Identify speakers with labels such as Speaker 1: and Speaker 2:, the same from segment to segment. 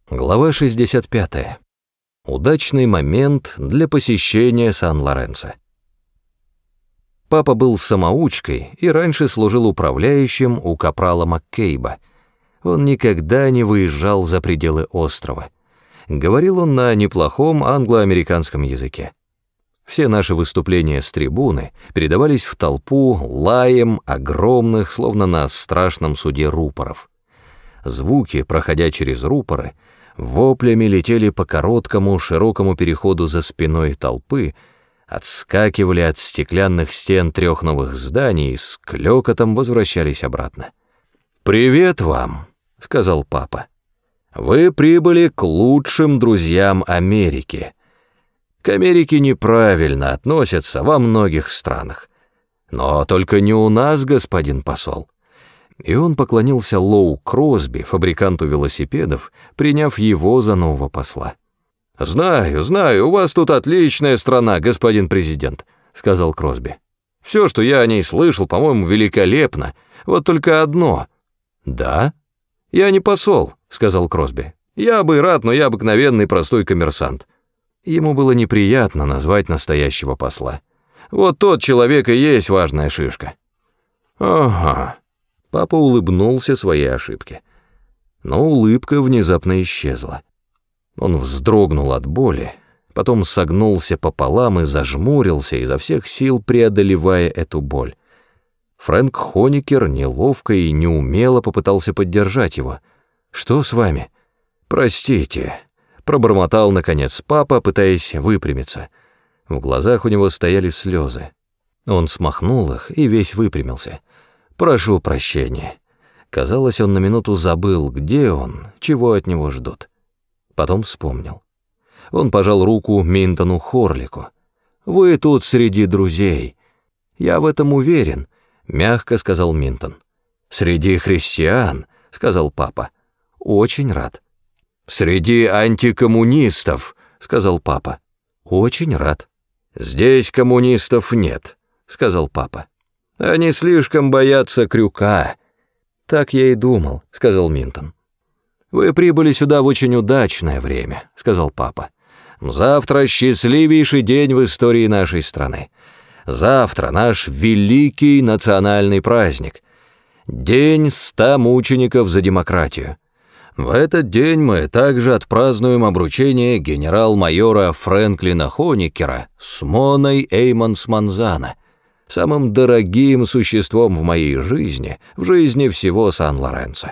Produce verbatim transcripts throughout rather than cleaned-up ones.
Speaker 1: Глава шестьдесят пятая. Удачный момент для посещения Сан-Лоренцо. Папа был самоучкой и раньше служил управляющим у капрала Маккейба. Он никогда не выезжал за пределы острова. Говорил он на неплохом англо-американском языке. Все наши выступления с трибуны передавались в толпу лаем огромных, словно на страшном суде, рупоров. Звуки, проходя через рупоры, воплями летели по короткому, широкому переходу за спиной толпы, отскакивали от стеклянных стен трех новых зданий и с клёкотом возвращались обратно. «Привет вам», — сказал папа. «Вы прибыли к лучшим друзьям Америки. К Америке неправильно относятся во многих странах. Но только не у нас, господин посол». И он поклонился Лоу Кросби, фабриканту велосипедов, приняв его за нового посла. «Знаю, знаю, у вас тут отличная страна, господин президент», — сказал Кросби. «Все, что я о ней слышал, по-моему, великолепно. Вот только одно». «Да?» «Я не посол», — сказал Кросби. «Я бы и рад, но я обыкновенный простой коммерсант». Ему было неприятно назвать настоящего посла. «Вот тот человек и есть важная шишка». «Ага». Папа улыбнулся своей ошибке. Но улыбка внезапно исчезла. Он вздрогнул от боли, потом согнулся пополам и зажмурился, изо всех сил преодолевая эту боль. Фрэнк Хоникер неловко и неумело попытался поддержать его. «Что с вами?» «Простите», — пробормотал наконец папа, пытаясь выпрямиться. В глазах у него стояли слезы. Он смахнул их и весь выпрямился. «Прошу прощения». Казалось, он на минуту забыл, где он, чего от него ждут. Потом вспомнил. Он пожал руку Минтону Хорлику. «Вы тут среди друзей». «Я в этом уверен», — мягко сказал Минтон. «Среди христиан», — сказал папа. «Очень рад». «Среди антикоммунистов», — сказал папа. «Очень рад». «Здесь коммунистов нет», — сказал папа. «Они слишком боятся крюка». «Так я и думал», — сказал Минтон. «Вы прибыли сюда в очень удачное время», — сказал папа. «Завтра счастливейший день в истории нашей страны. Завтра наш великий национальный праздник. День ста мучеников за демократию. В этот день мы также отпразднуем обручение генерал-майора Фрэнклина Хоникера с Моной Эймонс Манзано, самым дорогим существом в моей жизни, в жизни всего Сан-Лоренцо.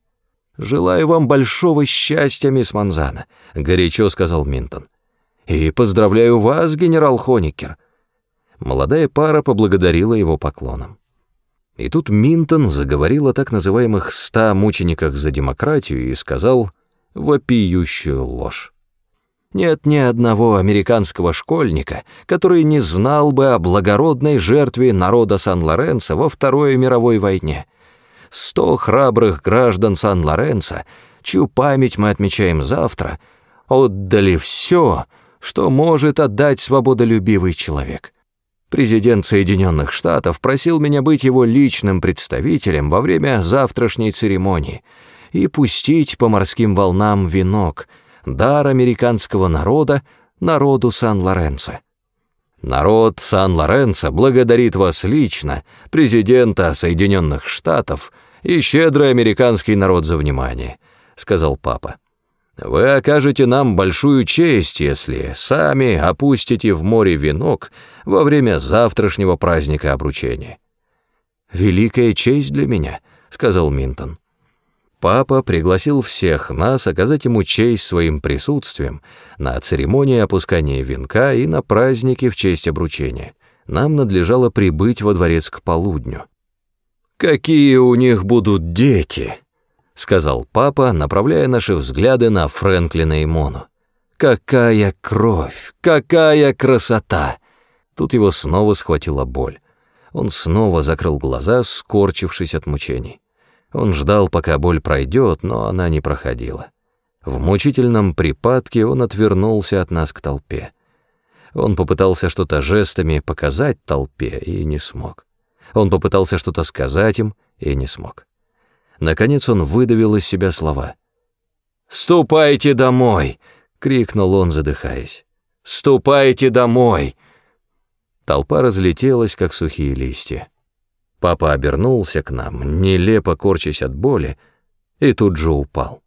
Speaker 1: «Желаю вам большого счастья, мисс Манзано», — горячо сказал Минтон. «И поздравляю вас, генерал Хоникер». Молодая пара поблагодарила его поклоном. И тут Минтон заговорил о так называемых ста мучениках за демократию и сказал вопиющую ложь. Нет ни одного американского школьника, который не знал бы о благородной жертве народа Сан-Лоренцо во Второй мировой войне. Сто храбрых граждан Сан-Лоренцо, чью память мы отмечаем завтра, отдали все, что может отдать свободолюбивый человек. Президент Соединенных Штатов просил меня быть его личным представителем во время завтрашней церемонии и пустить по морским волнам венок, дар американского народа народу Сан-Лоренцо. Народ Сан-Лоренцо благодарит вас лично, президента Соединенных Штатов и щедрый американский народ за внимание», — сказал папа. «Вы окажете нам большую честь, если сами опустите в море венок во время завтрашнего праздника обручения». «Великая честь для меня», — сказал Минтон. Папа пригласил всех нас оказать ему честь своим присутствием на церемонии опускания венка и на празднике в честь обручения. Нам надлежало прибыть во дворец к полудню. «Какие у них будут дети», — сказал папа, направляя наши взгляды на Фрэнклина и Мону. «Какая кровь! Какая красота!» Тут его снова схватила боль. Он снова закрыл глаза, скорчившись от мучений. Он ждал, пока боль пройдет, но она не проходила. В мучительном припадке он отвернулся от нас к толпе. Он попытался что-то жестами показать толпе и не смог. Он попытался что-то сказать им и не смог. Наконец он выдавил из себя слова. «Ступайте домой!» — крикнул он, задыхаясь. «Ступайте домой!» Толпа разлетелась, как сухие листья. Папа обернулся к нам, нелепо корчась от боли, и тут же упал.